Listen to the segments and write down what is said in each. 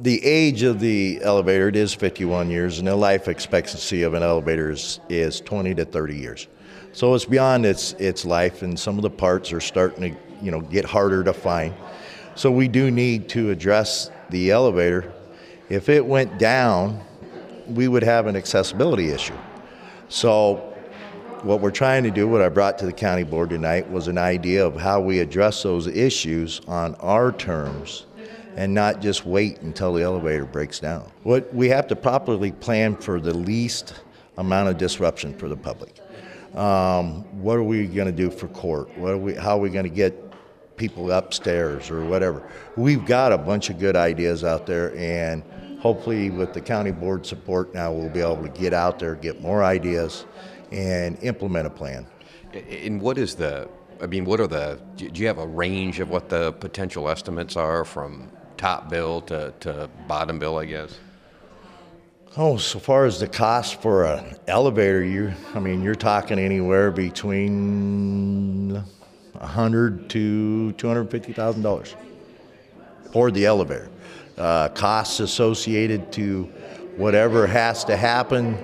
The age of the elevator, it is 51 years, and the life expectancy of an elevator is 20 to 30 years. So it's beyond its life, and some of the parts are starting to get harder to find. So we do need to address the elevator. If it went down, we would have an accessibility issue. So what we're trying to do, what I brought to the county board tonight, was an idea of how we address those issues on our terms and not just wait until the elevator breaks down. We have to properly plan for the least amount of disruption for the public. What are we going to do for court? How are we going to get people upstairs or whatever? We've got a bunch of good ideas out there, and hopefully with the county board support now we'll be able to get out there, get more ideas, and implement a plan. And what are do you have a range of what the potential estimates are from top bill to bottom bill, I guess? Oh, so far as the cost for an elevator, you're talking anywhere between $100,000 to $250,000 for the elevator. Costs associated to whatever has to happen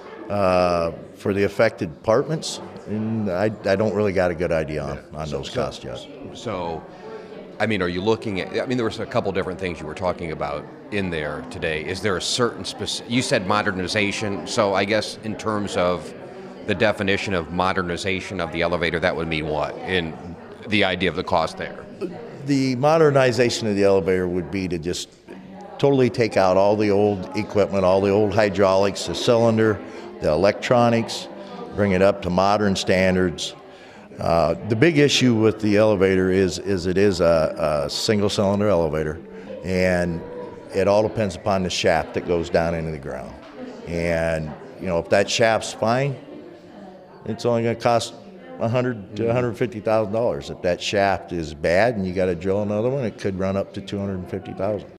for the affected departments, and I don't really got a good idea on those costs yet. So, are you looking at, there was a couple different things you were talking about in there today. Is there a certain you said modernization, so I guess in terms of the definition of modernization of the elevator, that would mean what in the idea of the cost there? The modernization of the elevator would be to just totally take out all the old equipment, all the old hydraulics, the cylinder, the electronics, bring it up to modern standards. The big issue with the elevator is it is a single cylinder elevator, and it all depends upon the shaft that goes down into the ground. And if that shaft's fine, it's only going to cost $100,000 to $150,000. If that shaft is bad and you got to drill another one, it could run up to $250,000.